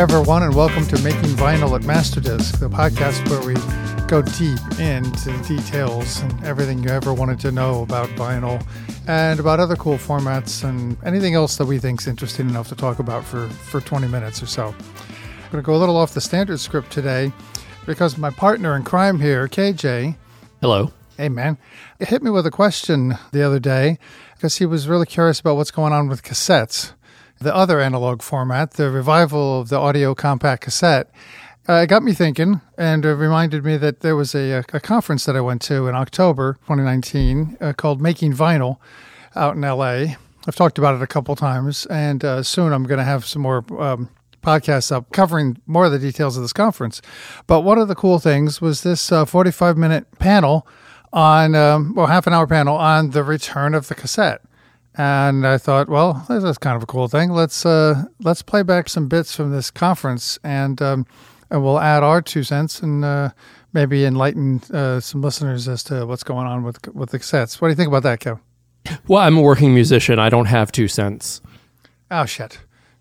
everyone, and welcome to Making Vinyl at Masterdisc, the podcast where we go deep into the details and everything you ever wanted to know about vinyl and about other cool formats and anything else that we think is interesting enough to talk about for 20 minutes or so. I'm going to go a little off the standard script today because my partner in crime here, KJ. Hello. Hey, man. It hit me with a question the other day because he was really curious about what's going on with cassettes. The other analog format, the revival of the audio compact cassette, it got me thinking and reminded me that there was a conference that I went to in October 2019 called Making Vinyl out in LA. I've talked about it a couple times, and soon I'm going to have some more podcasts up covering more of the details of this conference. But one of the cool things was this 45-minute panel on, half an hour panel on the return of the cassette. And I thought, well, that's kind of a cool thing. Let's play back some bits from this conference, and we'll add our 2 cents and maybe enlighten some listeners as to what's going on with the cassettes. What do you think about that, Kev? Well, I'm a working musician. I don't have 2 cents. Oh, shit.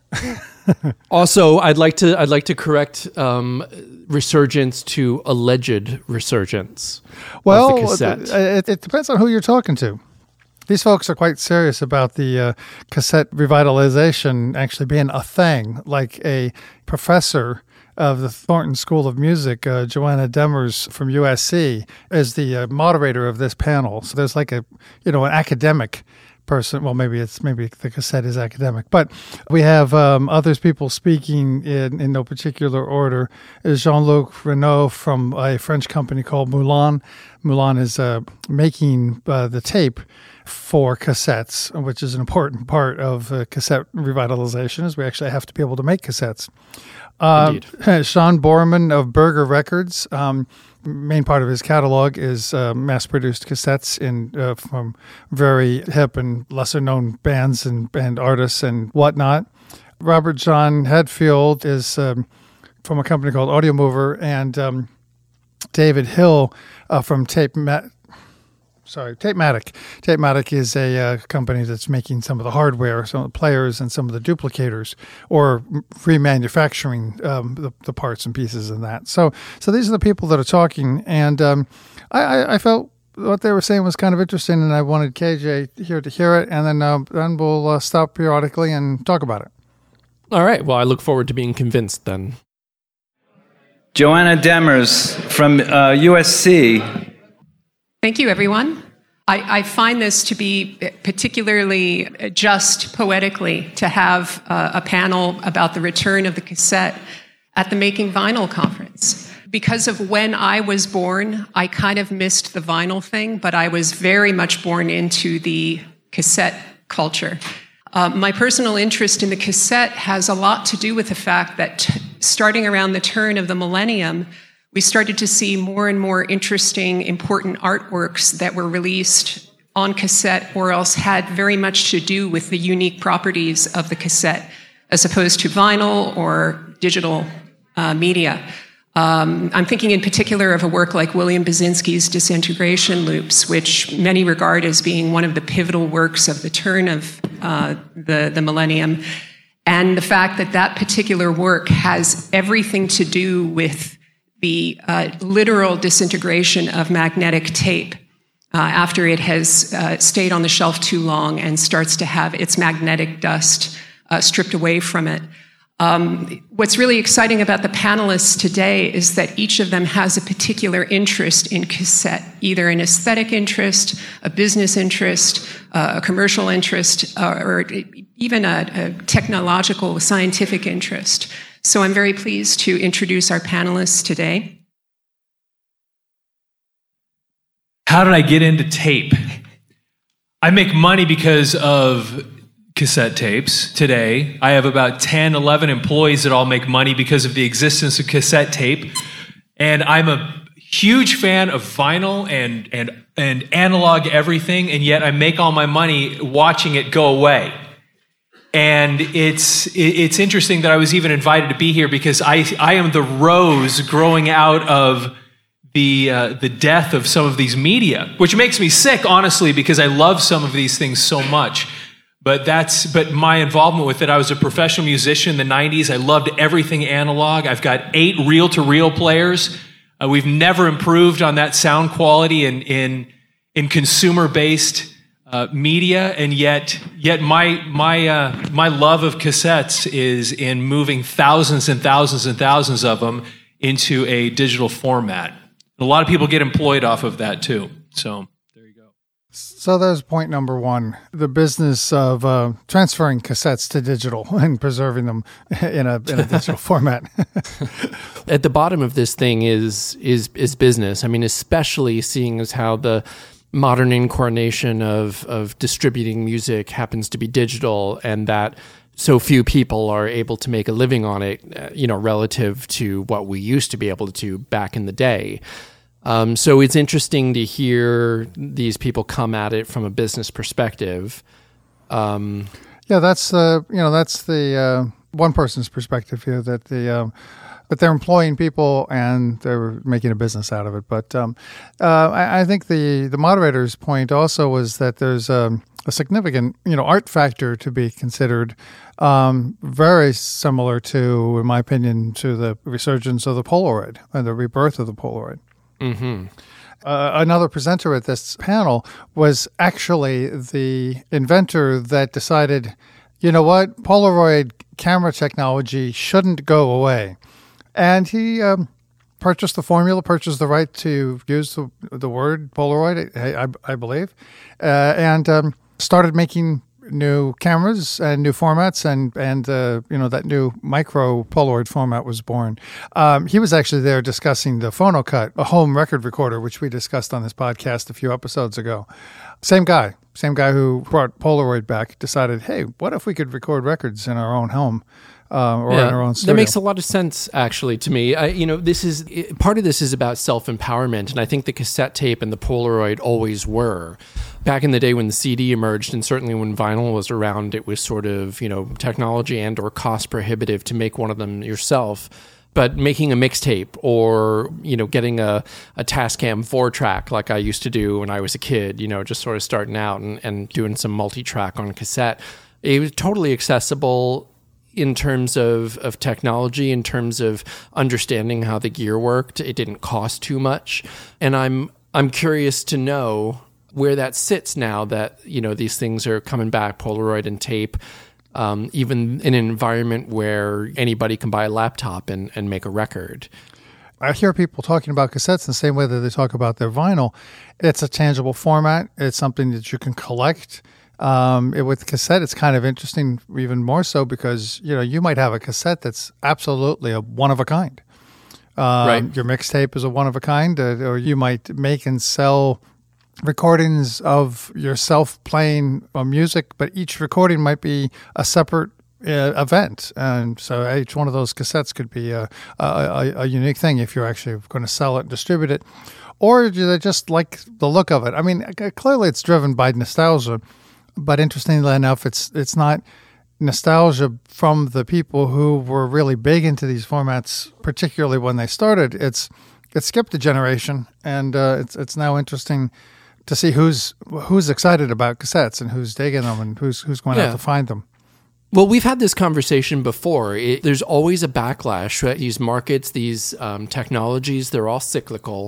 Also, I'd like to correct resurgence to alleged resurgence of the cassette. It depends on who you're talking to. These folks are quite serious about the cassette revitalization actually being a thing. Like a professor of the Thornton School of Music, Joanna Demers from USC, is the moderator of this panel. So there's like an academic person. Well, maybe the cassette is academic, but we have people speaking in no particular order. Is Jean-Luc Renaud from a French company called Moulin. Moulin is making the tape for cassettes, which is an important part of cassette revitalization, is we actually have to be able to make cassettes. Sean Borman of Burger Records, main part of his catalog is mass-produced cassettes from very hip and lesser-known bands and artists and whatnot. Robert John Hedfield is from a company called Audio Mover, and David Hill from Tape-Matic. Tape-Matic is a company that's making some of the hardware, some of the players, and some of the duplicators, or remanufacturing the parts and pieces in that. So these are the people that are talking, and I felt what they were saying was kind of interesting, and I wanted KJ here to hear it, and then we'll stop periodically and talk about it. All right. Well, I look forward to being convinced then. Joanna Demers from USC. Thank you, everyone. I find this to be particularly just poetically to have a panel about the return of the cassette at the Making Vinyl conference. Because of when I was born, I kind of missed the vinyl thing, but I was very much born into the cassette culture. My personal interest in the cassette has a lot to do with the fact that starting around the turn of the millennium, we started to see more and more interesting, important artworks that were released on cassette or else had very much to do with the unique properties of the cassette as opposed to vinyl or digital media. I'm thinking in particular of a work like William Basinski's Disintegration Loops, which many regard as being one of the pivotal works of the turn of the millennium. And the fact that particular work has everything to do with the literal disintegration of magnetic tape after it has stayed on the shelf too long and starts to have its magnetic dust stripped away from it. What's really exciting about the panelists today is that each of them has a particular interest in cassette, either an aesthetic interest, a business interest, a commercial interest, or even a technological, scientific interest. So I'm very pleased to introduce our panelists today. How did I get into tape? I make money because of cassette tapes today. I have about 10, 11 employees that all make money because of the existence of cassette tape. And I'm a huge fan of vinyl and analog everything, and yet I make all my money watching it go away. And it's interesting that I was even invited to be here because I am the rose growing out of the death of some of these media, which makes me sick, honestly, because I love some of these things so much. But my involvement with it, I was a professional musician in the 90s. I loved everything analog. I've got 8 reel-to-reel players. We've never improved on that sound quality in consumer-based media, and yet my love of cassettes is in moving thousands and thousands and thousands of them into a digital format. A lot of people get employed off of that too. So there you go. So there's point number one, the business of transferring cassettes to digital and preserving them in a digital format. At the bottom of this thing is business. I mean, especially seeing as how the modern incarnation of distributing music happens to be digital, and that so few people are able to make a living on it, relative to what we used to be able to do back in the day. So it's interesting to hear these people come at it from a business perspective. Yeah, that's the one person's perspective here, that they're employing people and they're making a business out of it. But I think the moderator's point also was that there's a significant art factor to be considered, very similar to, in my opinion, to the resurgence of the Polaroid and the rebirth of the Polaroid. Mm-hmm. Another presenter at this panel was actually the inventor that decided, you know what, Polaroid camera technology shouldn't go away. And he purchased the formula, purchased the right to use the word Polaroid, I believe, and started making new cameras and new formats, and that new micro Polaroid format was born. He was actually there discussing the PhonoCut, a home record recorder, which we discussed on this podcast a few episodes ago. Same guy who brought Polaroid back, decided, hey, what if we could record records in our own home? In our own studio. That makes a lot of sense, actually, to me. Part of this is about self-empowerment, and I think the cassette tape and the Polaroid always were. Back in the day when the CD emerged, and certainly when vinyl was around, it was sort of, technology and or cost prohibitive to make one of them yourself. But making a mixtape or, getting a Tascam 4-track like I used to do when I was a kid, just sort of starting out and doing some multi-track on cassette, it was totally accessible in terms of technology, in terms of understanding how the gear worked. It didn't cost too much. And I'm curious to know where that sits now that, these things are coming back, Polaroid and tape, even in an environment where anybody can buy a laptop and make a record. I hear people talking about cassettes in the same way that they talk about their vinyl. It's a tangible format. It's something that you can collect. With cassette, it's kind of interesting, even more so, because you might have a cassette that's absolutely a one of a kind. Right. Your mixtape is a one of a kind, or you might make and sell recordings of yourself playing music, but each recording might be a separate event, and so each one of those cassettes could be a unique thing if you're actually going to sell it and distribute it, or they just like the look of it. I mean, clearly it's driven by nostalgia. But interestingly enough, it's not nostalgia from the people who were really big into these formats, particularly when they started. It skipped a generation, and it's now interesting to see who's excited about cassettes and who's digging them and who's going out to find them. Well, we've had this conversation before. There's always a backlash, right? These markets, these technologies, they're all cyclical,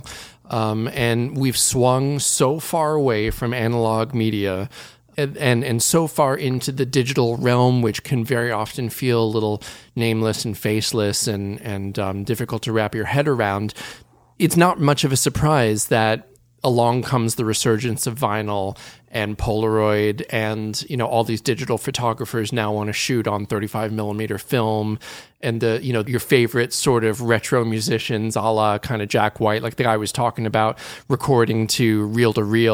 and we've swung so far away from analog media and so far into the digital realm, which can very often feel a little nameless and faceless and difficult to wrap your head around. It's not much of a surprise that along comes the resurgence of vinyl and Polaroid, and all these digital photographers now want to shoot on 35 millimeter film, and your favorite sort of retro musicians, a la kind of Jack White, like the guy I was talking about, recording to reel,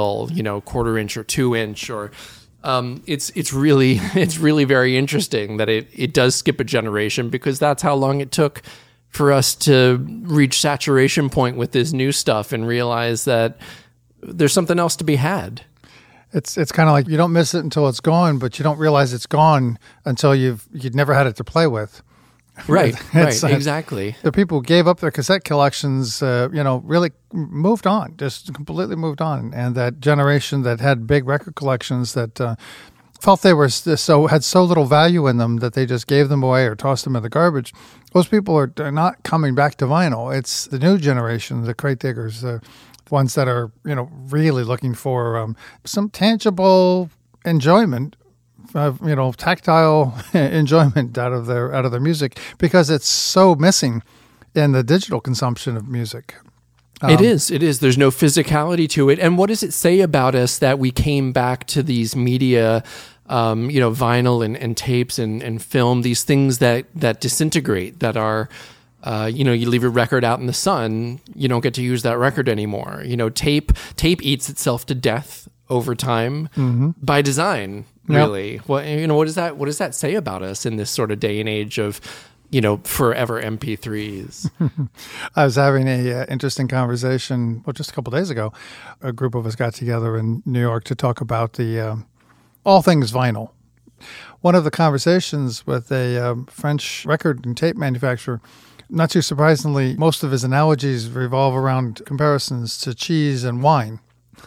1/4 or 2 inch, or it's really very interesting that it does skip a generation, because that's how long it took for us to reach saturation point with this new stuff and realize that there's something else to be had. It's kind of like you don't miss it until it's gone, but you don't realize it's gone until you'd never had it to play with. Right, exactly. The people who gave up their cassette collections, really moved on, just completely moved on. And that generation that had big record collections that felt they were had so little value in them that they just gave them away or tossed them in the garbage. Those people are not coming back to vinyl. It's the new generation, the crate diggers, the ones that are really looking for some tangible enjoyment, tactile enjoyment out of their music, because it's so missing in the digital consumption of music. It is. There's no physicality to it. And what does it say about us that we came back to these media, vinyl and tapes and film, these things that disintegrate, that are, you leave a record out in the sun, you don't get to use that record anymore. Tape eats itself to death over time by design, really. Yep. Well, what does that say about us in this sort of day and age of, forever MP3s. I was having a interesting conversation, just a couple of days ago. A group of us got together in New York to talk about the all things vinyl. One of the conversations with a French record and tape manufacturer, not too surprisingly, most of his analogies revolve around comparisons to cheese and wine.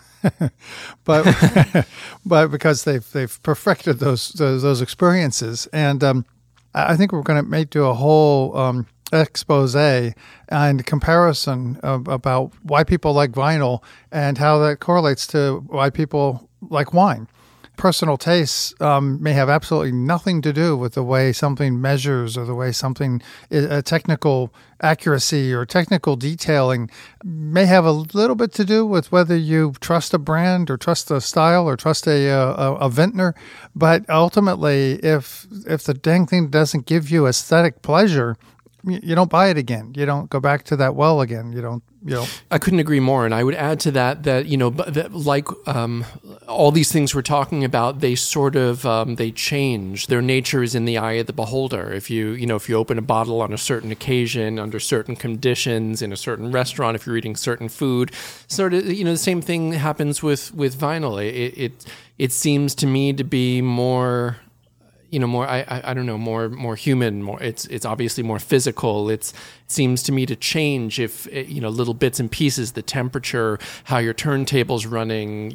but because they've perfected those experiences. And I think we're going to do a whole expose and comparison about why people like vinyl and how that correlates to why people like wine. Personal tastes may have absolutely nothing to do with the way something measures or the way something, a technical accuracy or technical detailing may have a little bit to do with whether you trust a brand or trust a style or trust a vintner. But ultimately, if the dang thing doesn't give you aesthetic pleasure, you don't buy it again. You don't go back to that well again. You don't. I couldn't agree more, and I would add to that like all these things we're talking about, they sort of they change. Their nature is in the eye of the beholder. If you open a bottle on a certain occasion, under certain conditions, in a certain restaurant, if you're eating certain food, sort of the same thing happens with vinyl. It seems to me to be more. More, I don't know, more human, it's obviously more physical. It seems to me to change if, little bits and pieces, the temperature, how your turntable's running,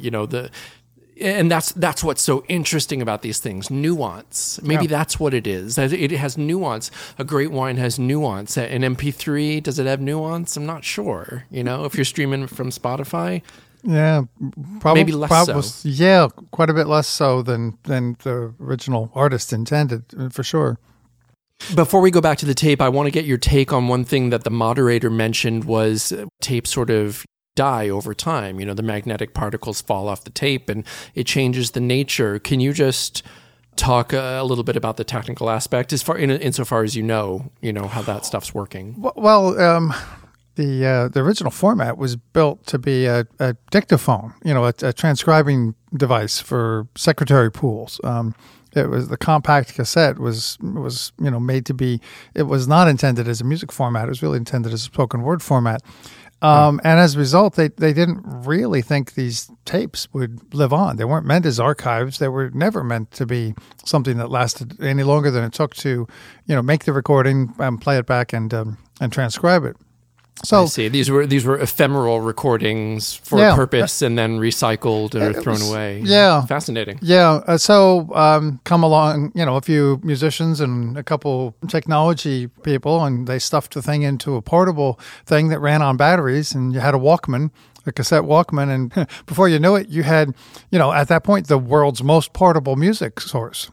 and that's what's so interesting about these things, nuance. Maybe that's what it is. It has nuance. A great wine has nuance. An MP3, does it have nuance? I'm not sure, if you're streaming from Spotify. Yeah, probably maybe less so. Yeah, quite a bit less so than the original artist intended, for sure. Before we go back to the tape, I want to get your take on one thing that the moderator mentioned was tapes sort of die over time. The magnetic particles fall off the tape and it changes the nature. Can you just talk a little bit about the technical aspect insofar as how that stuff's working? Well, the original format was built to be a dictaphone, a transcribing device for secretary pools. It was the compact cassette was made to be. It was not intended as a music format. It was really intended as a spoken word format. And as a result, they didn't really think these tapes would live on. They weren't meant as archives. They were never meant to be something that lasted any longer than it took to, make the recording, play it back, and transcribe it. So I see. These were ephemeral recordings for a purpose and then recycled or thrown away. Yeah. Fascinating. Yeah. So come along, a few musicians and a couple technology people, and they stuffed the thing into a portable thing that ran on batteries, and you had a Walkman, a cassette Walkman, and before you knew it, you had, at that point, the world's most portable music source.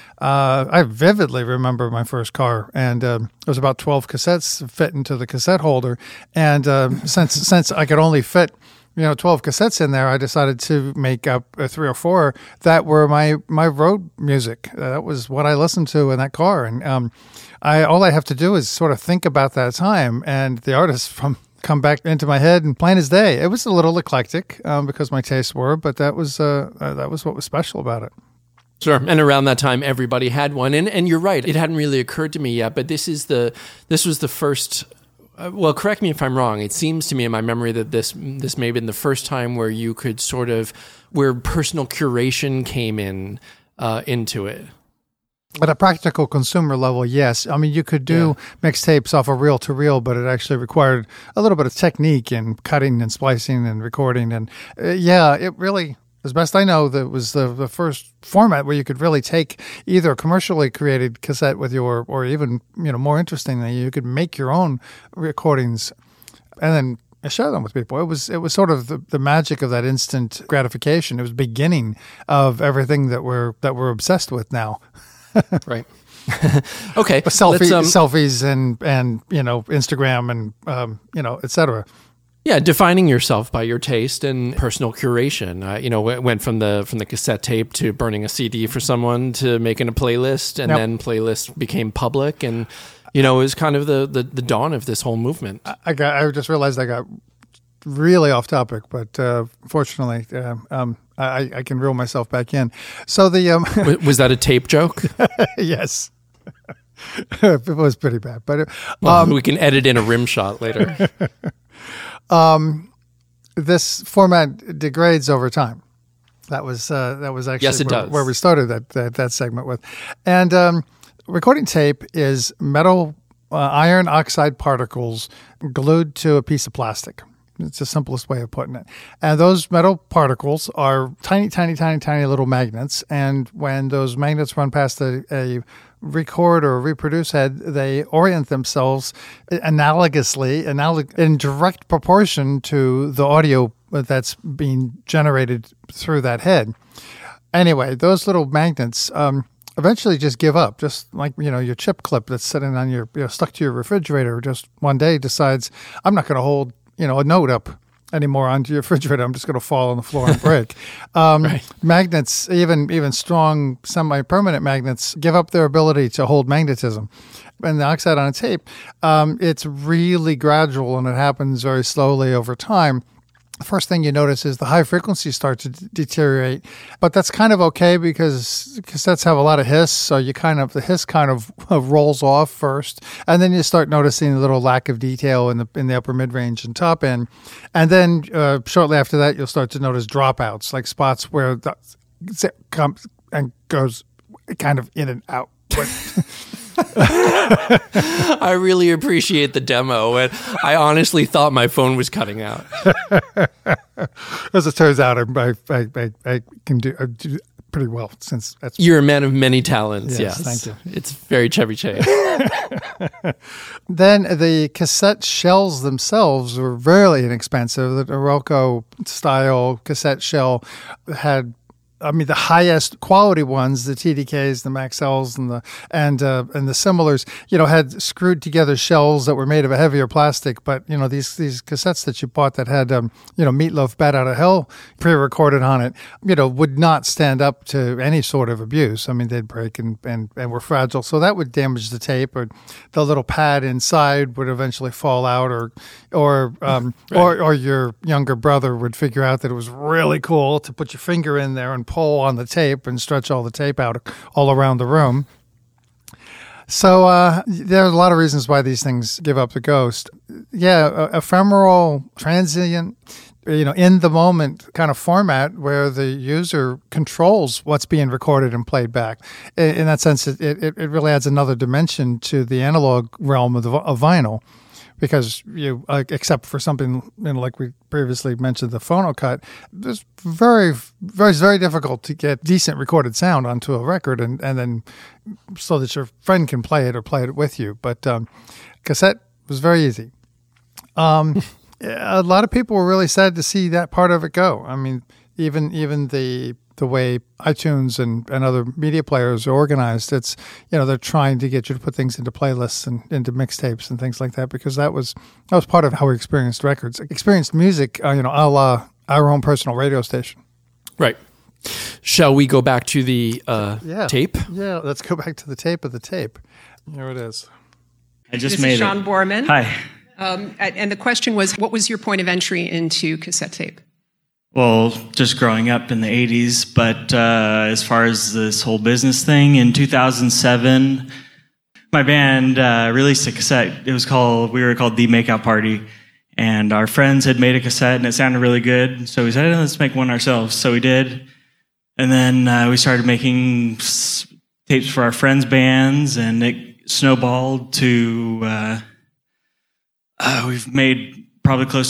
I vividly remember my first car, and there was about 12 cassettes fit into the cassette holder. And since I could only fit, 12 cassettes in there, I decided to make up 3 or 4 that were my road music. That was what I listened to in that car. And all I have to do is sort of think about that time, and the artists come back into my head and plain as day. It was a little eclectic because my tastes were, but that was what was special about it. Sure. And around that time, everybody had one. And you're right. It hadn't really occurred to me yet, but this was the first, well, correct me if I'm wrong. It seems to me in my memory that this may have been the first time where you could where personal curation came into it. At a practical consumer level, yes. I mean, you could do mixtapes off of reel-to-reel, but it actually required a little bit of technique in cutting and splicing and recording. And it really As best I know, that was the first format where you could really take either a commercially created cassette with your, or even, more interestingly, you could make your own recordings and then share them with people. It was sort of the magic of that instant gratification. It was the beginning of everything that we're obsessed with now. Right. Okay. Selfies and Instagram and et cetera. Yeah, defining yourself by your taste and personal curation. It went from the cassette tape to burning a CD for someone to making a playlist, and then playlists became public, and it was kind of the dawn of this whole movement. I just realized I got really off topic, but fortunately, I can reel myself back in. So was that a tape joke? Yes. It was pretty bad, but we can edit in a rim shot later. This format degrades over time. That was actually yes, it does. Where we started that segment with. And recording tape is metal iron oxide particles glued to a piece of plastic. It's the simplest way of putting it. And those metal particles are tiny, tiny, tiny, tiny little magnets. And when those magnets run past a record or reproduce head, they orient themselves analogously, in direct proportion to the audio that's being generated through that head. Anyway, those little magnets eventually just give up, just like your chip clip that's sitting on your stuck to your refrigerator. Just one day decides, I'm not going to hold a note up anymore onto your refrigerator. I'm just going to fall on the floor and break. Right. Magnets, even strong semi-permanent magnets, give up their ability to hold magnetism. And the oxide on a tape, it's really gradual, and it happens very slowly over time. The first thing you notice is the high frequencies start to deteriorate, but that's kind of okay because cassettes have a lot of hiss, so the hiss kind of rolls off first, and then you start noticing a little lack of detail in the upper mid range and top end, and then shortly after that you'll start to notice dropouts, like spots where the comes and goes kind of in and out. I really appreciate the demo, and I honestly thought my phone was cutting out. As it turns out, I can do pretty well, since you're a man of many talents. Yes. Thank you. It's very Chevy Chase. Then the cassette shells themselves were really inexpensive. The Iroko style cassette shell had, the highest quality ones, the TDKs, the Maxells, and the similars, had screwed together shells that were made of a heavier plastic. But these cassettes that you bought that had Meatloaf "Bat Out of Hell" pre-recorded on it, would not stand up to any sort of abuse. They'd break and were fragile, so that would damage the tape, or the little pad inside would eventually fall out, or your younger brother would figure out that it was really cool to put your finger in there and pull on the tape and stretch all the tape out all around the room. So there are a lot of reasons why these things give up the ghost. Yeah, ephemeral, transient, in the moment kind of format where the user controls what's being recorded and played back. In that sense, it really adds another dimension to the analog realm of vinyl. Because except for something like we previously mentioned, the phonocut, it's very, very, very difficult to get decent recorded sound onto a record, and then so that your friend can play it or play it with you. But cassette was very easy. A lot of people were really sad to see that part of it go. Even the way iTunes and other media players are organized, it's they're trying to get you to put things into playlists and into mixtapes and things like that, because that was part of how we experienced music, a la our own personal radio station. Right. Shall we go back to the tape? Yeah, let's go back to the tape of the tape. Here it is. I just this made is Sean Borman. Hi. And the question was, what was your point of entry into cassette tape? Well, just growing up in the 80s, but as far as this whole business thing, in 2007, my band released a cassette. We were called The Makeout Party, and our friends had made a cassette, and it sounded really good, so we said, let's make one ourselves. So we did, and then we started making tapes for our friends' bands, and it snowballed to, we've made probably close to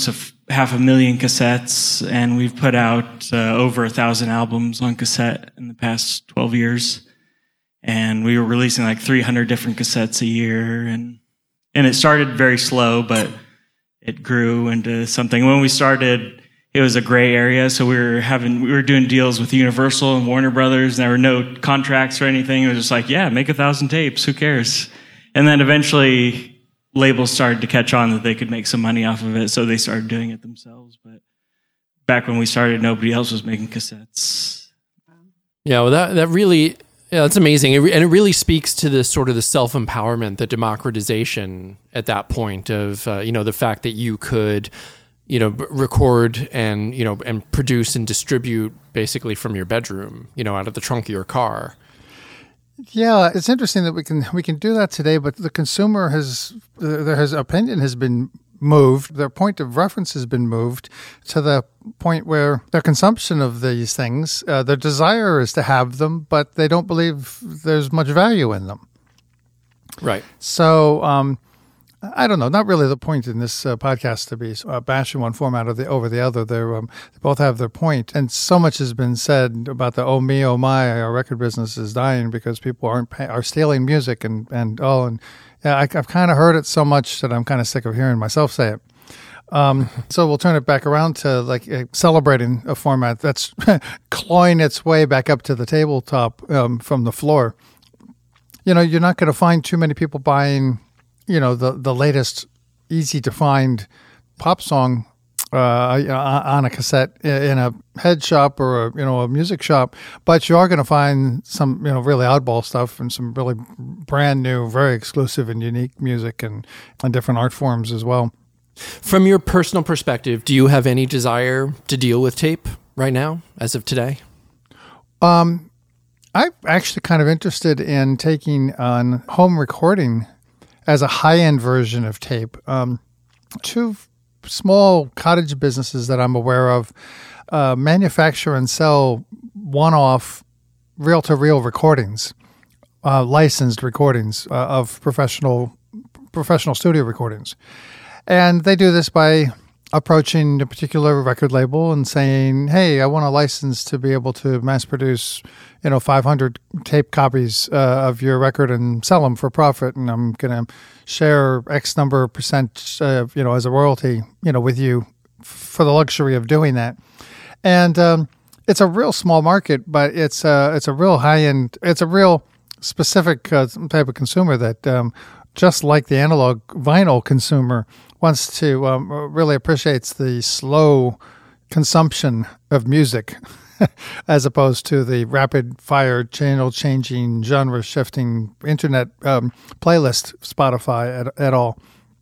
500,000 cassettes, and we've put out over 1,000 albums on cassette in the past 12 years. And we were releasing like 300 different cassettes a year, and it started very slow, but it grew into something. When we started, it was a gray area, so we were doing deals with Universal and Warner Brothers, and there were no contracts or anything. It was just like, yeah, make 1,000 tapes, who cares? And then eventually labels started to catch on that they could make some money off of it, so they started doing it themselves. But back when we started, nobody else was making cassettes. Yeah, well, that really... Yeah, that's amazing. And it really speaks to the sort of the self-empowerment, the democratization at that point of, the fact that you could, record and, and produce and distribute basically from your bedroom, out of the trunk of your car. Yeah, it's interesting that we can do that today, but the consumer their opinion has been moved. Their point of reference has been moved to the point where their consumption of these things, their desire is to have them, but they don't believe there's much value in them. Right. So, I don't know. Not really the point in this podcast to be bashing one format over the other. They both have their point, and so much has been said about the oh me, oh my, our record business is dying because people are stealing music and yeah, I've kind of heard it so much that I'm kind of sick of hearing myself say it. So we'll turn it back around to celebrating a format that's clawing its way back up to the tabletop from the floor. You're not going to find too many people buying, the latest easy to find pop song on a cassette in a head shop or a music shop, but you are going to find some really oddball stuff and some really brand new, very exclusive and unique music and different art forms as well. From your personal perspective, do you have any desire to deal with tape right now, as of today? I'm actually kind of interested in taking on home recording as a high-end version of tape. Two small cottage businesses that I'm aware of manufacture and sell one-off reel-to-reel recordings, licensed recordings of professional studio recordings. And they do this by approaching a particular record label and saying, hey, I want a license to be able to mass produce 500 tape copies of your record and sell them for profit, and I'm going to share X number of percent, as a royalty, with you for the luxury of doing that. And it's a real small market, but it's a real high end. It's a real specific type of consumer that, just like the analog vinyl consumer, wants to really appreciates the slow consumption of music. As opposed to the rapid-fire, channel-changing, genre-shifting internet playlist Spotify at all.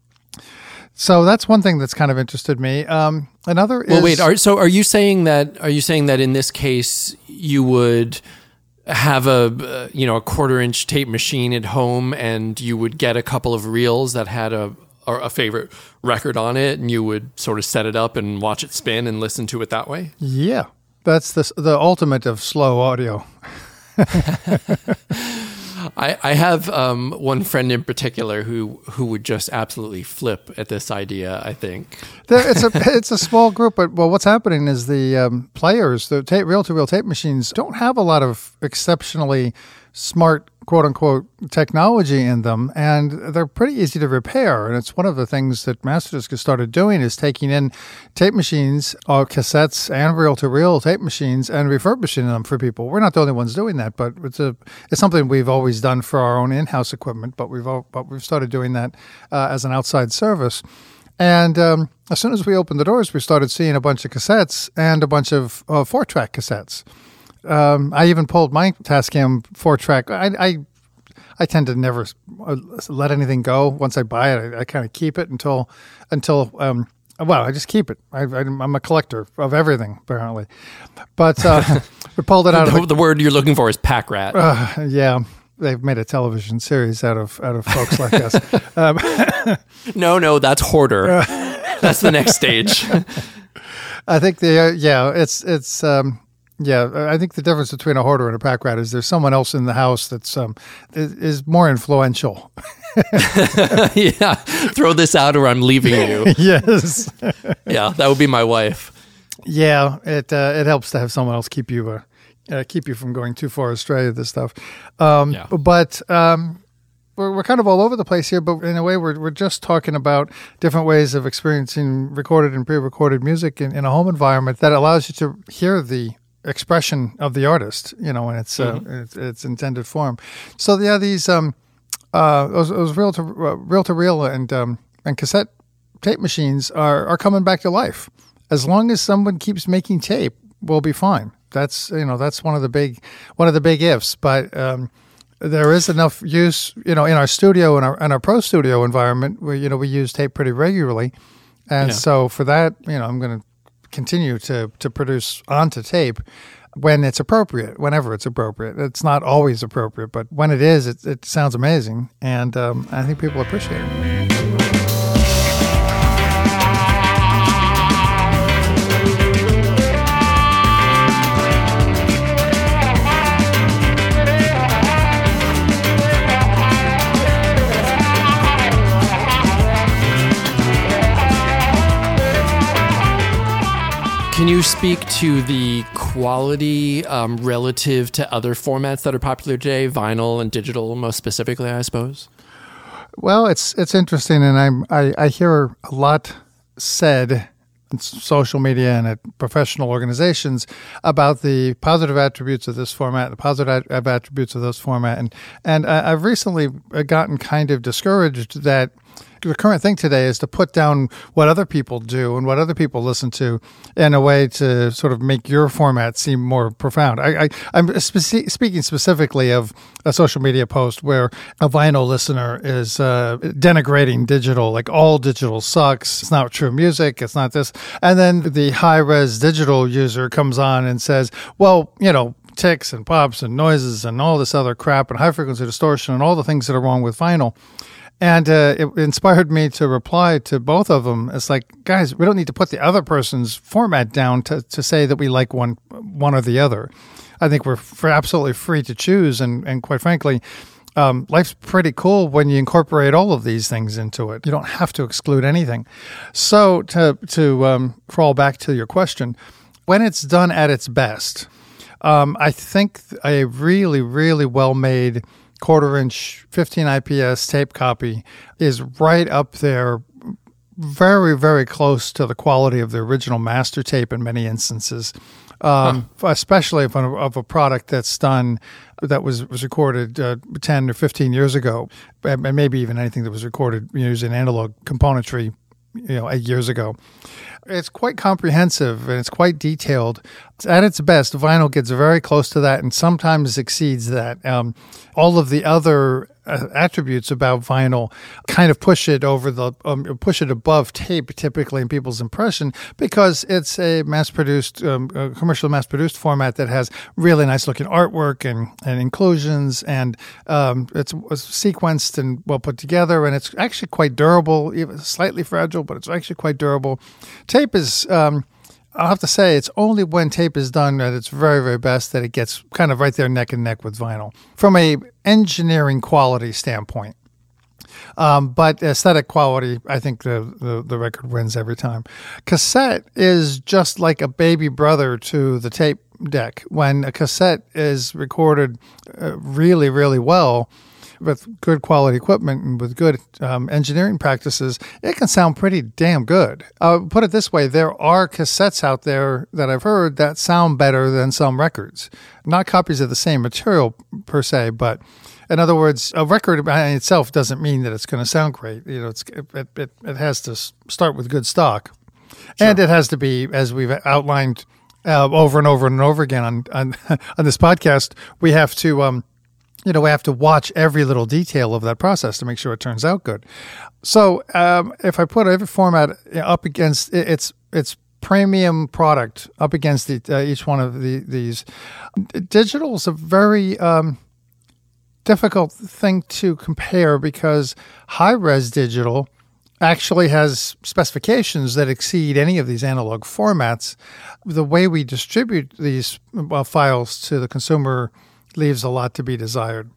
So that's one thing that's kind of interested me. Another is... Well, wait. Are you saying that in this case you would have a quarter-inch tape machine at home and you would get a couple of reels that had a favorite record on it, and you would sort of set it up and watch it spin and listen to it that way? Yeah. That's the ultimate of slow audio. I have one friend in particular who would just absolutely flip at this idea, I think. It's a small group, but what's happening is the players, the reel-to-reel tape machines, don't have a lot of exceptionally smart, quote-unquote, technology in them, and they're pretty easy to repair. And it's one of the things that Masterdisc has started doing is taking in tape machines, cassettes, and reel-to-reel tape machines and refurbishing them for people. We're not the only ones doing that, but it's something we've always done for our own in-house equipment, but we've started doing that as an outside service. And as soon as we opened the doors, we started seeing a bunch of cassettes and a bunch of 4-track cassettes. I even pulled my Tascam 4-track. I tend to never let anything go. Once I buy it, I kind of keep it until I just keep it. I'm a collector of everything, apparently. But we pulled it out. The word you're looking for is pack rat. Yeah. They've made a television series out of folks like us. No, that's hoarder. That's the next stage. I think I think the difference between a hoarder and a pack rat is there's someone else in the house that's is more influential Yeah, throw this out or I'm leaving you. Yes. Yeah, that would be my wife. Yeah, it helps to have someone else keep you from going too far astray with this stuff. But we're kind of all over the place here. But in a way, we're just talking about different ways of experiencing recorded and pre-recorded music in a home environment that allows you to hear the expression of the artist, in its intended form. So yeah, these it was reel to reel and cassette tape machines are coming back to life. As long as someone keeps making tape, we'll be fine. That's one of the big ifs. But there is enough use, in our studio and our pro studio environment where we use tape pretty regularly, and so for that, I'm going to continue to produce onto tape when it's appropriate, whenever it's appropriate. It's not always appropriate, but when it is, it sounds amazing, and I think people appreciate it. Can you speak to the quality relative to other formats that are popular today, vinyl and digital most specifically, I suppose? Well, it's interesting, and I hear a lot said in social media and at professional organizations about the positive attributes of this format, the positive attributes of this format, and I've recently gotten kind of discouraged that the current thing today is to put down what other people do and what other people listen to in a way to sort of make your format seem more profound. I'm speaking specifically of a social media post where a vinyl listener is denigrating digital, like all digital sucks, it's not true music, it's not this. And then the high-res digital user comes on and says, well, ticks and pops and noises and all this other crap and high-frequency distortion and all the things that are wrong with vinyl. And it inspired me to reply to both of them. It's like, guys, we don't need to put the other person's format down to say that we like one or the other. I think we're absolutely free to choose. And quite frankly, life's pretty cool when you incorporate all of these things into it. You don't have to exclude anything. So to crawl back to your question, when it's done at its best, I think a really, really well-made quarter-inch 15 IPS tape copy is right up there, very, very close to the quality of the original master tape in many instances, especially of a product that was recorded 10 or 15 years ago, and maybe even anything that was recorded using analog componentry 8 years ago. It's quite comprehensive and it's quite detailed. At its best, vinyl gets very close to that and sometimes exceeds that. All of the other attributes about vinyl kind of push it above tape typically in people's impression because it's a mass-produced, commercial mass-produced format that has really nice-looking artwork and inclusions, and it's sequenced and well put together, and it's actually quite durable, even slightly fragile, but it's actually quite durable. Tape is... I'll have to say, it's only when tape is done at its very, very best that it gets kind of right there neck and neck with vinyl from a engineering quality standpoint. But aesthetic quality, I think the record wins every time. Cassette is just like a baby brother to the tape deck. When a cassette is recorded really, really well, with good quality equipment and with good engineering practices, it can sound pretty damn good. Put it this way, there are cassettes out there that I've heard that sound better than some records. Not copies of the same material per se, but in other words, a record in itself doesn't mean that it's going to sound great. It has to start with good stock. Sure. And it has to be, as we've outlined over and over and over again on this podcast, we have to... we have to watch every little detail of that process to make sure it turns out good. So if I put every format up against its premium product, up against each one of these, digital is a very difficult thing to compare because high-res digital actually has specifications that exceed any of these analog formats. The way we distribute these files to the consumer leaves a lot to be desired.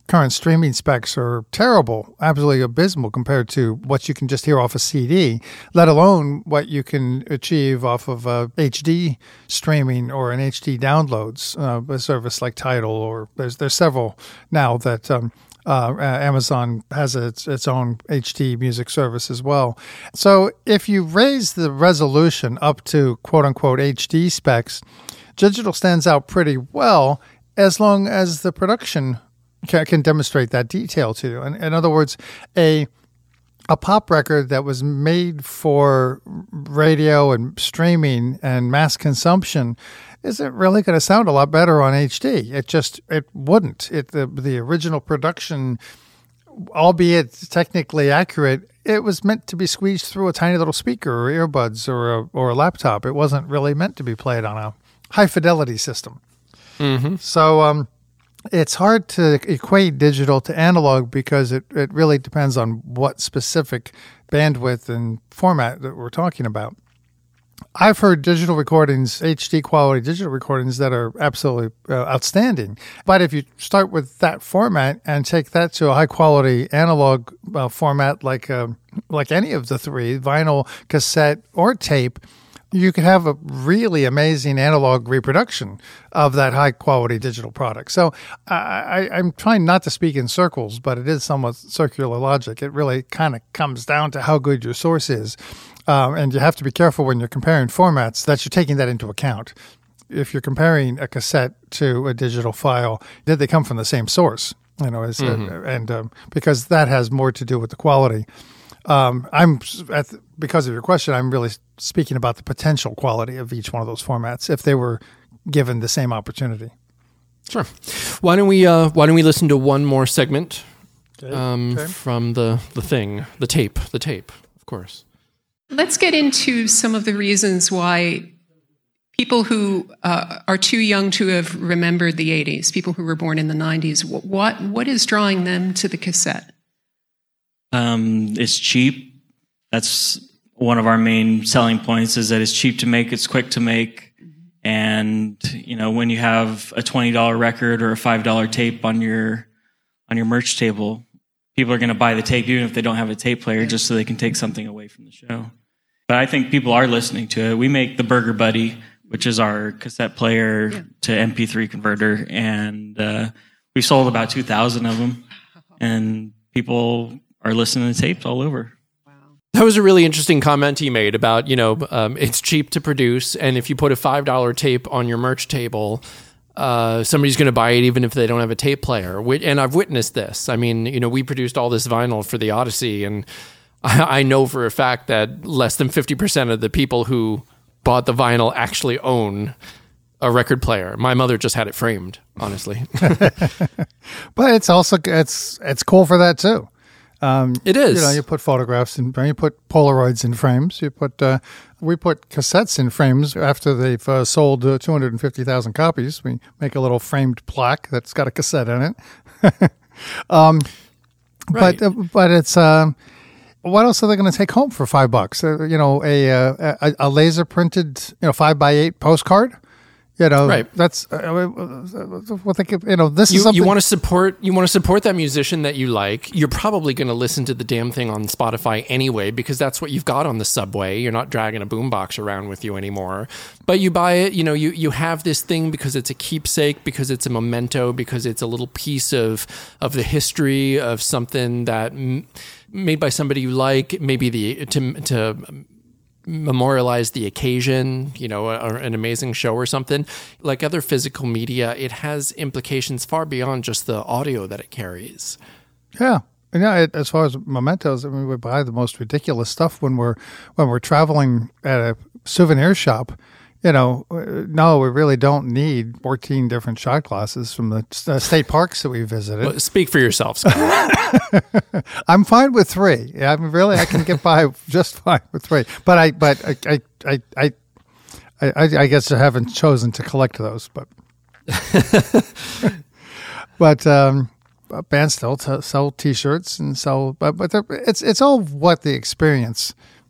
current streaming specs are terrible, absolutely abysmal compared to what you can just hear off a CD, let alone what you can achieve off of HD streaming or an HD downloads, a service like Tidal, or there's several now that Amazon has its own HD music service as well. So if you raise the resolution up to quote-unquote HD specs, digital stands out pretty well as long as the production can demonstrate that detail to you. In other words, a pop record that was made for radio and streaming and mass consumption isn't really going to sound a lot better on HD. It wouldn't. The original production, albeit technically accurate, it was meant to be squeezed through a tiny little speaker or earbuds or a laptop. It wasn't really meant to be played on a high fidelity system. Mm-hmm. So it's hard to equate digital to analog because it really depends on what specific bandwidth and format that we're talking about. I've heard digital recordings, HD quality digital recordings that are absolutely outstanding. But if you start with that format and take that to a high quality analog format like any of the three, vinyl, cassette, or tape, you could have a really amazing analog reproduction of that high-quality digital product. So I'm trying not to speak in circles, but it is somewhat circular logic. It really kind of comes down to how good your source is. And you have to be careful when you're comparing formats that you're taking that into account. If you're comparing a cassette to a digital file, did they come from the same source? Because that has more to do with the quality. Because of your question, I'm really speaking about the potential quality of each one of those formats if they were given the same opportunity. Sure. Why don't we listen to one more segment from the tape, of course. Let's get into some of the reasons why people who are too young to have remembered the 80s, people who were born in the 90s, what is drawing them to the cassette? It's cheap. That's one of our main selling points, is that it's cheap to make, it's quick to make. And, when you have a $20 record or a $5 tape on your merch table, people are going to buy the tape even if they don't have a tape player, just so they can take something away from the show. But I think people are listening to it. We make the Burger Buddy, which is our cassette player to MP3 converter, and we sold about 2,000 of them, and people are listening to tapes all over. That was a really interesting comment he made about, it's cheap to produce, and if you put a $5 tape on your merch table, somebody's going to buy it even if they don't have a tape player. And I've witnessed this. I mean, we produced all this vinyl for the Odyssey, and I know for a fact that less than 50% of the people who bought the vinyl actually own a record player. My mother just had it framed, honestly. But it's also it's cool for that too. It is. You put photographs in, you put Polaroids in frames. We put cassettes in frames after they've sold 250,000 copies. We make a little framed plaque that's got a cassette in it. Right. But it's what else are they going to take home for $5? A laser printed 5x8 postcard. Right. That's what they could, this is something you want to support that musician that you like. You're probably going to listen to the damn thing on Spotify anyway, because that's what you've got on the subway. You're not dragging a boombox around with you anymore. But you buy it, you have this thing because it's a keepsake, because it's a memento, because it's a little piece of the history of something that made by somebody you like, maybe to memorialize the occasion, or an amazing show or something. Like other physical media, it has implications far beyond just the audio that it carries. Yeah. And as far as mementos, we buy the most ridiculous stuff when we're traveling at a souvenir shop. No, we really don't need 14 different shot glasses from the state parks that we visited. Well, speak for yourself, Scott. I'm fine with 3. I can get by just fine with 3. But I guess I haven't chosen to collect those. But bands still sell T-shirts and sell, but it's all what the experience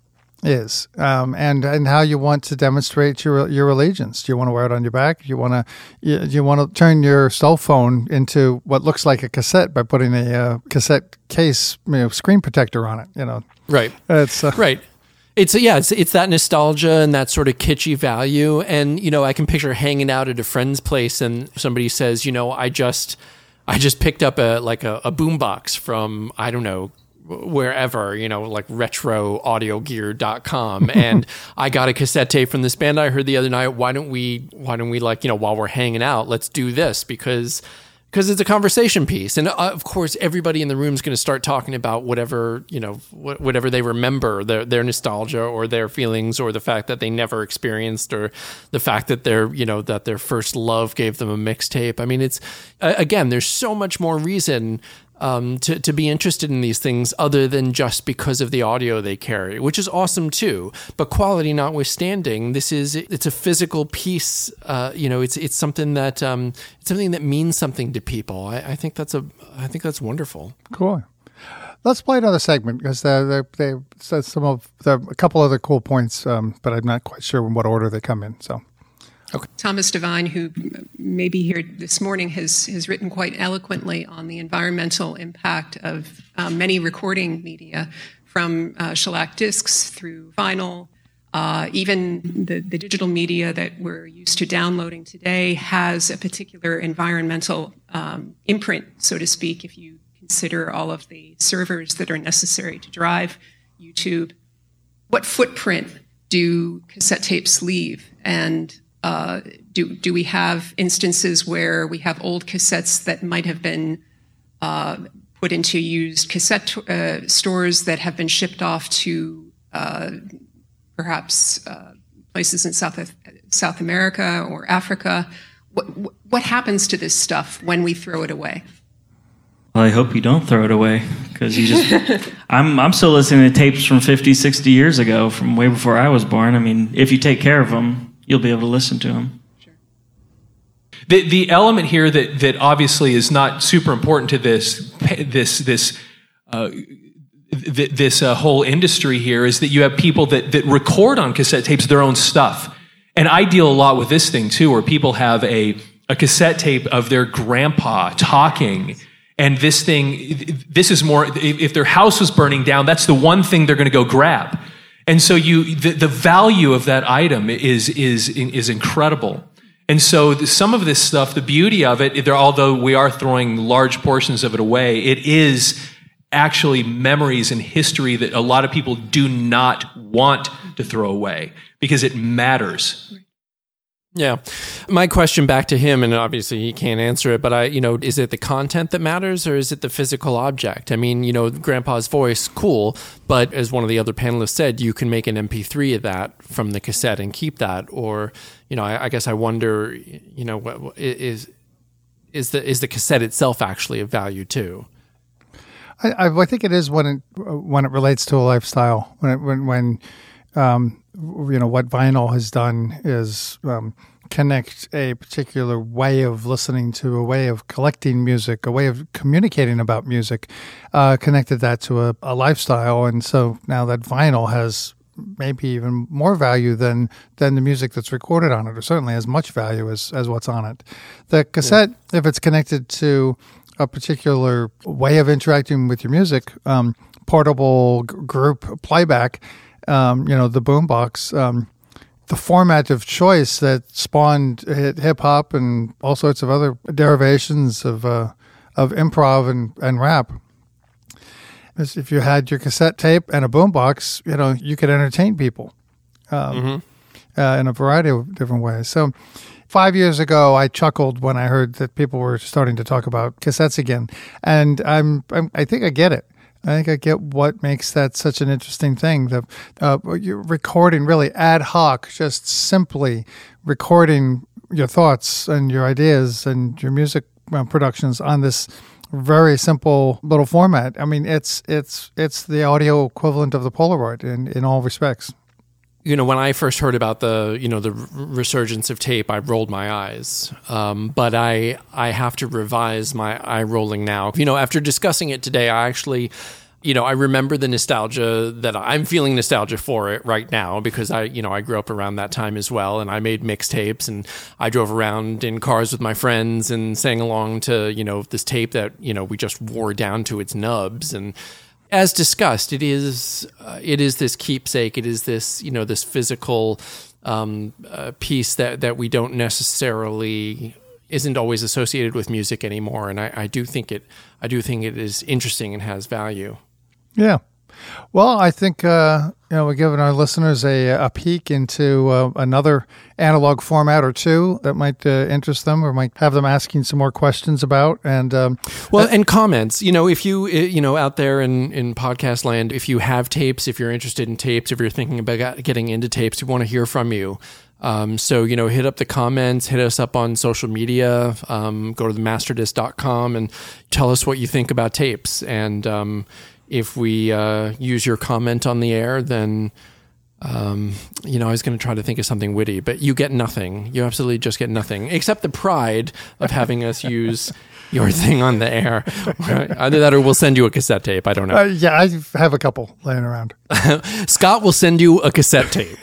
is, and how you want to demonstrate your allegiance. Do you want to wear it on your back? Do you want to turn your cell phone into what looks like a cassette by putting a cassette case, screen protector on it? Right. It's right. It's that nostalgia and that sort of kitschy value. And, I can picture hanging out at a friend's place and somebody says, I just picked up a boombox from, I don't know, wherever, like retroaudiogear.com. And I got a cassette tape from this band I heard the other night. Why don't we while we're hanging out, let's do this because it's a conversation piece. And of course, everybody in the room is going to start talking about whatever they remember, their nostalgia or their feelings or the fact that they never experienced or the fact that that their first love gave them a mixtape. I mean, it's, again, there's so much more reason to be interested in these things other than just because of the audio they carry, which is awesome too. But quality notwithstanding, it's a physical piece. It's something that means something to people. I think that's wonderful. Cool. Let's play another segment because they said a couple other cool points, but I'm not quite sure in what order they come in. So. Okay. Thomas Devine, who may be here this morning, has written quite eloquently on the environmental impact of many recording media, from shellac discs through vinyl. Even the digital media that we're used to downloading today has a particular environmental imprint, so to speak, if you consider all of the servers that are necessary to drive YouTube. What footprint do cassette tapes leave? And do we have instances where we have old cassettes that might have been put into used cassette stores that have been shipped off to perhaps places in South America or Africa? What happens to this stuff when we throw it away? Well, I hope you don't throw it away because I'm still listening to tapes from 50, 60 years ago, from way before I was born. I mean, if you take care of them, you'll be able to listen to them. Sure. The element here that obviously is not super important to this whole industry here is that you have people that record on cassette tapes their own stuff. And I deal a lot with this thing too, where people have a cassette tape of their grandpa talking. And this is more, if their house was burning down, that's the one thing they're going to go grab. And so the value of that item is incredible. And so some of this stuff, the beauty of it, although we are throwing large portions of it away, it is actually memories and history that a lot of people do not want to throw away because it matters. Yeah. My question back to him, and obviously he can't answer it, but is it the content that matters or is it the physical object? I mean, Grandpa's voice, cool, but as one of the other panelists said, you can make an MP3 of that from the cassette and keep that. Or, I guess I wonder, is the cassette itself actually of value too? I think it is when it relates to a lifestyle. When what vinyl has done is connect a particular way of listening to, a way of collecting music, a way of communicating about music, connected that to a lifestyle. And so now that vinyl has maybe even more value than the music that's recorded on it, or certainly as much value as what's on it. The cassette, if it's connected to a particular way of interacting with your music, portable group playback, the boombox, the format of choice that spawned hip hop and all sorts of other derivations of improv and rap. If you had your cassette tape and a boombox, you could entertain people in a variety of different ways. So 5 years ago, I chuckled when I heard that people were starting to talk about cassettes again, and I think I get it. I think I get what makes that such an interesting thing. You're recording really ad hoc, just simply recording your thoughts and your ideas and your music productions on this very simple little format. I mean, it's the audio equivalent of the Polaroid in all respects. When I first heard about the resurgence of tape, I rolled my eyes. But I have to revise my eye rolling now. After discussing it today, I actually, I remember the nostalgia that I'm feeling nostalgia for it right now because I grew up around that time as well. And I made mixtapes and I drove around in cars with my friends and sang along to, this tape that, we just wore down to its nubs. And as discussed, it is this keepsake. It is this, this physical piece that we don't necessarily isn't always associated with music anymore. And I do think it is interesting and has value. Yeah. Well, I think, we're giving our listeners a peek into another analog format or two that might interest them or might have them asking some more questions about. And and comments, if you, out there in podcast land, if you have tapes, if you're interested in tapes, if you're thinking about getting into tapes, we want to hear from you. So, hit up the comments, hit us up on social media, go to themasterdisc.com and tell us what you think about tapes. And if we use your comment on the air, then, I was going to try to think of something witty, but you get nothing. You absolutely just get nothing, except the pride of having us use your thing on the air. Either that or we'll send you a cassette tape. I don't know. Yeah, I have a couple laying around. Scott will send you a cassette tape.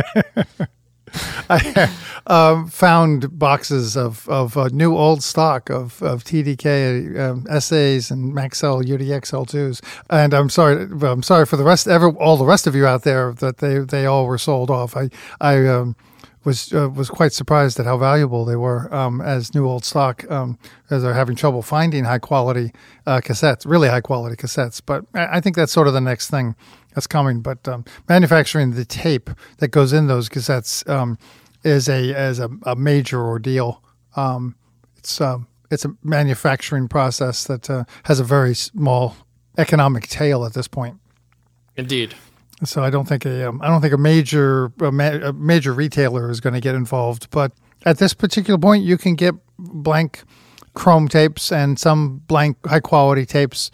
I found boxes of new old stock of TDK SAs and Maxell UDX L2s, and I'm sorry for the rest, all the rest of you out there that they all were sold off. I was quite surprised at how valuable they were as new old stock, as they're having trouble finding high quality cassettes, really high quality cassettes. But I think that's sort of the next thing that's coming. But manufacturing the tape that goes in those cassettes is a major ordeal. It's a manufacturing process that has a very small economic tail at this point. Indeed. So I don't think a major retailer is going to get involved. But at this particular point, you can get blank chrome tapes and some blank high quality tapes,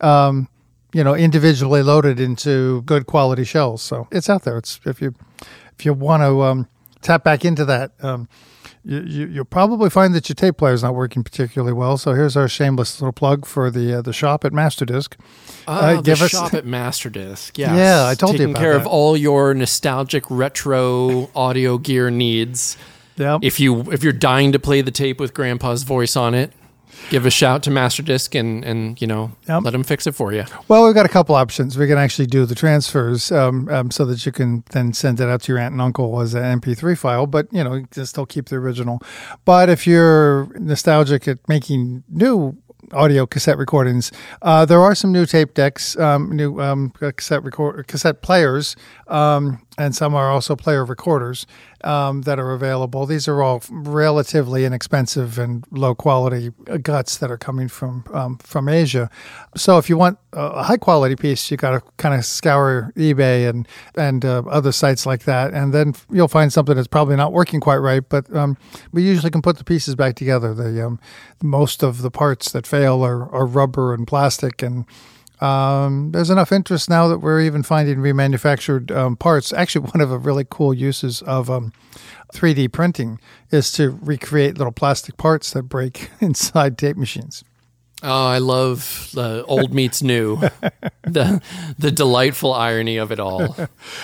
individually loaded into good quality shells. So it's out there. It's if you want to tap back into that, you'll probably find that your tape player is not working particularly well. So here's our shameless little plug for the shop at Masterdisc. The shop at Masterdisc. Yes. Yeah, I told you about that. Taking care of all your nostalgic retro audio gear needs. Yeah. If you're dying to play the tape with Grandpa's voice on it, give a shout to Masterdisc and let them fix it for you. Well, we've got a couple options. We can actually do the transfers so that you can then send it out to your aunt and uncle as an MP3 file, but you can still keep the original. But if you're nostalgic at making new audio cassette recordings, there are some new tape decks, new cassette players, and some are also player recorders that are available. These are all relatively inexpensive and low quality guts that are coming from Asia. So if you want a high quality piece, you got to kind of scour eBay and other sites like that, and then you'll find something that's probably not working quite right. But we usually can put the pieces back together. Most of the parts that fail are rubber and plastic, and there's enough interest now that we're even finding remanufactured parts. Actually, one of the really cool uses of 3D printing is to recreate little plastic parts that break inside tape machines. Oh, I love the old meets new, the delightful irony of it all.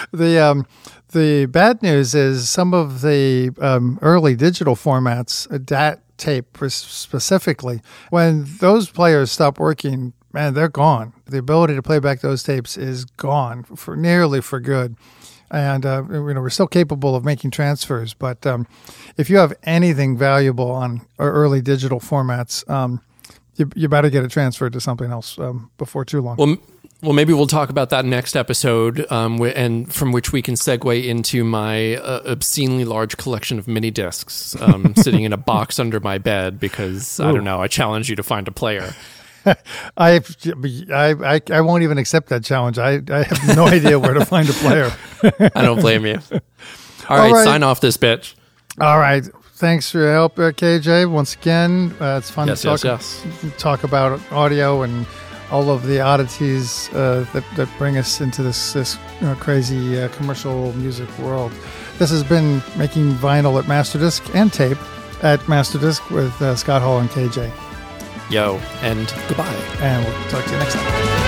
The bad news is some of the early digital formats, DAT tape specifically, when those players stop working, man, they're gone. The ability to play back those tapes is gone nearly for good. And we're still capable of making transfers, but if you have anything valuable on our early digital formats, you better get it transferred to something else before too long. Well, maybe we'll talk about that next episode, and from which we can segue into my obscenely large collection of mini discs sitting in a box under my bed because, I don't know, I challenge you to find a player. I won't even accept that challenge. I have no idea where to find a player. I don't blame you. All right, sign off this bitch. All right. Thanks for your help, KJ. Once again, it's fun to talk about audio and all of the oddities that bring us into this crazy commercial music world. This has been Making Vinyl at Masterdisc and Tape at Masterdisc with Scott Hall and KJ. Yo, and goodbye. And we'll talk to you next time.